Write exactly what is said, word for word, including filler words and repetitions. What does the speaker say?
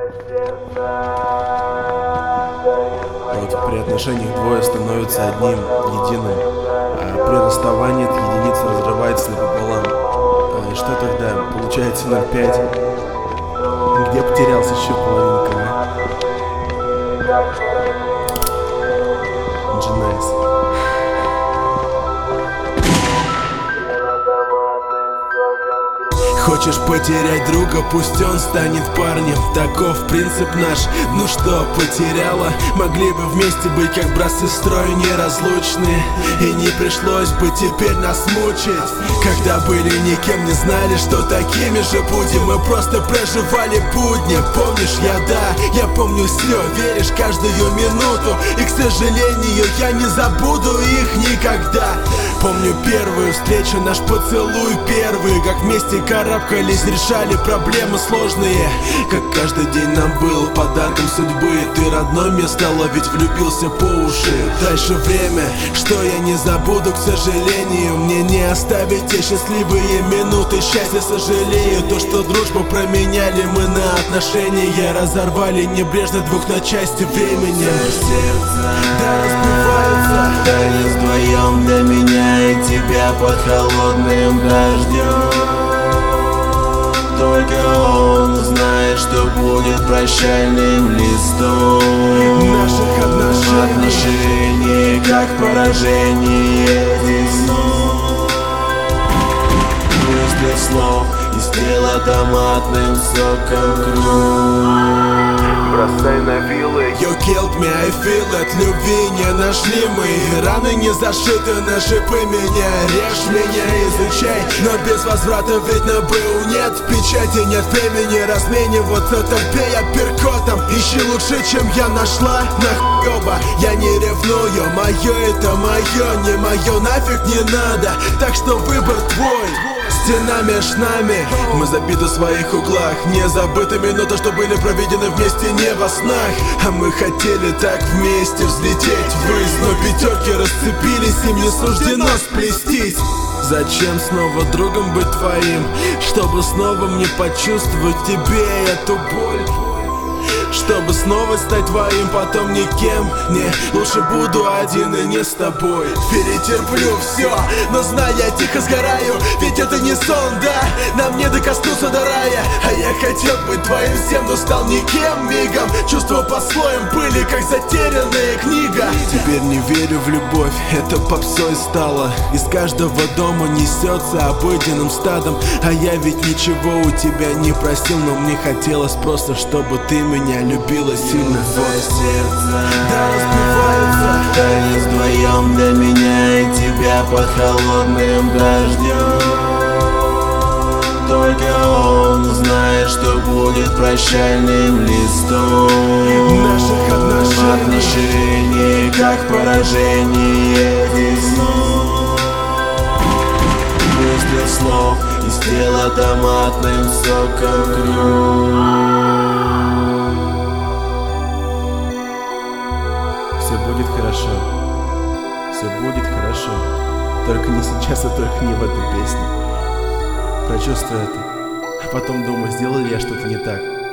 Вот при отношениях двое становятся одним, единым, а при расставании от единицы разрывается напополам. А что тогда? Получается ноль пять. Где потерялся еще половинка, а? Дженайс. Хочешь потерять друга, пусть он станет парнем. Таков принцип наш. Ну что, потеряла? Могли бы вместе быть как брат с сестрой, неразлучны. И не пришлось бы теперь нас мучить. Когда были никем, не знали, что такими же будем. Мы просто проживали будни. Помнишь, я да, я помню все. Веришь каждую минуту. И, к сожалению, я не забуду их никогда. Помню первую встречу, наш поцелуй первый. Как вместе карабкались, решали проблемы сложные. Как каждый день нам был подарком судьбы. Ты родной мне стала, ведь влюбился по уши. Дальше время, что я не забуду, к сожалению. Мне не оставить те счастливые минуты. Счастья сожалею, то, что дружбу променяли мы на отношения. Разорвали небрежно двух на части времени. Сердце, да, разбивается. Танец вдвоем для меня и тебя под холодным дождем. Только он знает, что будет прощальным листом наших отношений. Отношения как поражение весной. Выстрел слов и стрела томатным соком круг. Бросай на вилы. You killed me, I feel it. Любви не нашли мы, раны не зашиты на шипы. Меня режь, меня изучай, но без возврата ведь на БУ нет печати, нет времени размениваться. Торпей апперкотом, ищи лучше, чем я нашла. Нахуй оба, я не ревную. Мое это мое, не мое нафиг не надо. Так что выбор твой. Стена меж нами, мы забиты в своих углах. Не забыты минуты, что были проведены вместе не во снах. А мы хотели так вместе взлететь ввысь, но пятерки расцепились, им не суждено сплестись. Зачем снова другом быть твоим? Чтобы снова мне почувствовать в тебе эту боль. Чтобы снова стать твоим, потом никем. Не, лучше буду один и не с тобой. Перетерплю все, но знай, я тихо сгораю. Ведь это не сон, да, нам не докоснуться до рая. А я хотел быть твоим всем, но стал никем мигом. Чувства по слоям были, как затерянная книга. Теперь не верю в любовь, это попсой стало. Из каждого дома несется обыденным стадом. А я ведь ничего у тебя не просил, но мне хотелось просто, чтобы ты меня любила сильно. Твое сердце, да, разбивается. Танец вдвоем для меня и тебя под холодным дождем. Только он знает, что будет прощальным листом наших отношений. Отношения как поражение весной. Выстрел слов и стрела томатным соком круг. Все будет хорошо, все будет хорошо. Только не сейчас и только не в этой песне. Прочувствуй это, а потом думай, сделал ли я что-то не так.